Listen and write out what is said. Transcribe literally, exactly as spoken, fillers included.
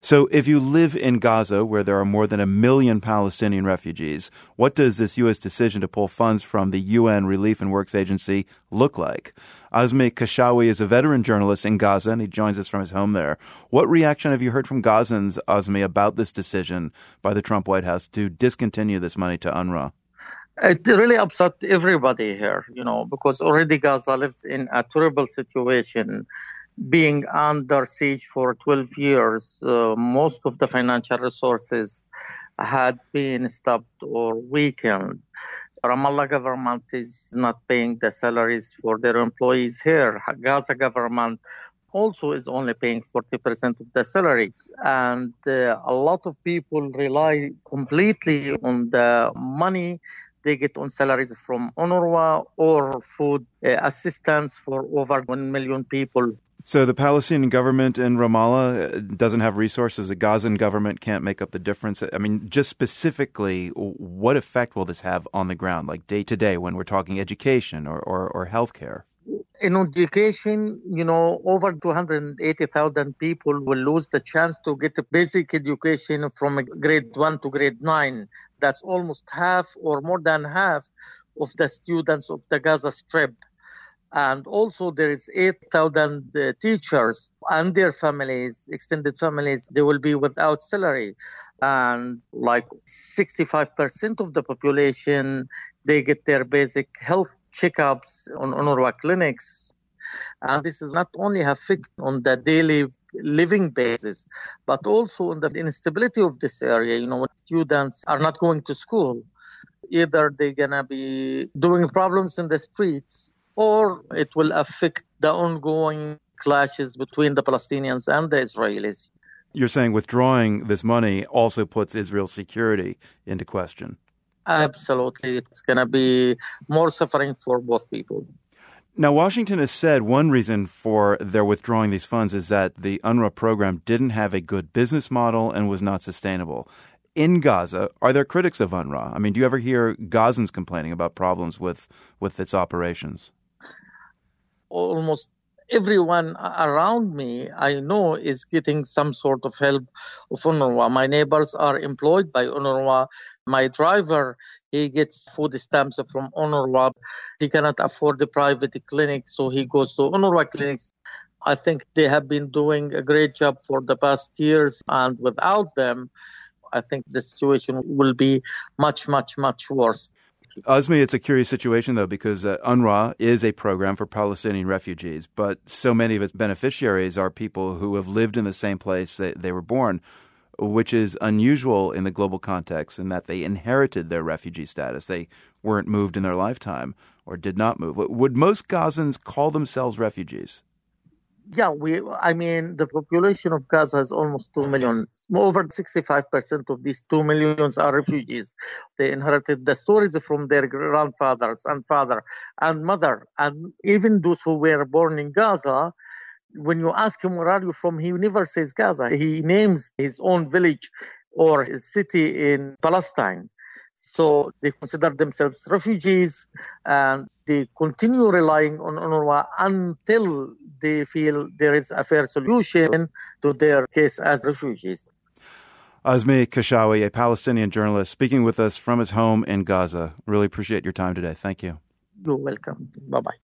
So if you live in Gaza, where there are more than a million Palestinian refugees, what does this U S decision to pull funds from the U N Relief and Works Agency look like? Azmi Kashawi is a veteran journalist in Gaza, and he joins us from his home there. What reaction have you heard from Gazans, Azmi, about this decision by the Trump White House to discontinue this money to UNRWA? It really upset everybody here, you know, because already Gaza lives in a terrible situation. Being under siege for twelve years, uh, most of the financial resources had been stopped or weakened. Ramallah government is not paying the salaries for their employees here. Gaza government also is only paying forty percent of the salaries. And uh, a lot of people rely completely on the money they get on salaries from UNRWA or food uh, assistance for over one million people. So the Palestinian government in Ramallah doesn't have resources. The Gazan government can't make up the difference. I mean, just specifically, what effect will this have on the ground, like day to day, when we're talking education or, or, or healthcare? In education, you know, over two hundred eighty thousand people will lose the chance to get a basic education from grade one to grade nine. That's almost half or more than half of the students of the Gaza Strip. And also there is eight thousand uh, teachers and their families, extended families, they will be without salary. And like sixty-five percent of the population, they get their basic health checkups on UNRWA clinics. And this is not only affect on the daily living basis, but also on the instability of this area. You know, when students are not going to school, either they're going to be doing problems in the streets, or it will affect the ongoing clashes between the Palestinians and the Israelis. You're saying withdrawing this money also puts Israel's security into question. Absolutely. It's going to be more suffering for both people. Now, Washington has said one reason for their withdrawing these funds is that the UNRWA program didn't have a good business model and was not sustainable. In Gaza, are there critics of UNRWA? I mean, do you ever hear Gazans complaining about problems with, with its operations? Almost everyone around me I know is getting some sort of help of UNRWA. My neighbors are employed by UNRWA. My driver, he gets food stamps from UNRWA. He cannot afford the private clinic, so he goes to UNRWA clinics. I think they have been doing a great job for the past years, and without them, I think the situation will be much, much, much worse. Azmi, it's a curious situation, though, because uh, UNRWA is a program for Palestinian refugees, but so many of its beneficiaries are people who have lived in the same place that they were born, which is unusual in the global context in that they inherited their refugee status. They weren't moved in their lifetime or did not move. Would most Gazans call themselves refugees? Yeah, we. I mean, the population of Gaza is almost two million. Over sixty-five percent of these two millions are refugees. They inherited the stories from their grandfathers and father and mother. And even those who were born in Gaza, when you ask him, where are you from? He never says Gaza. He names his own village or his city in Palestine. So they consider themselves refugees, and they continue relying on UNRWA until they feel there is a fair solution to their case as refugees. Azmi Kashawi, a Palestinian journalist, speaking with us from his home in Gaza. Really appreciate your time today. Thank you. You're welcome. Bye-bye.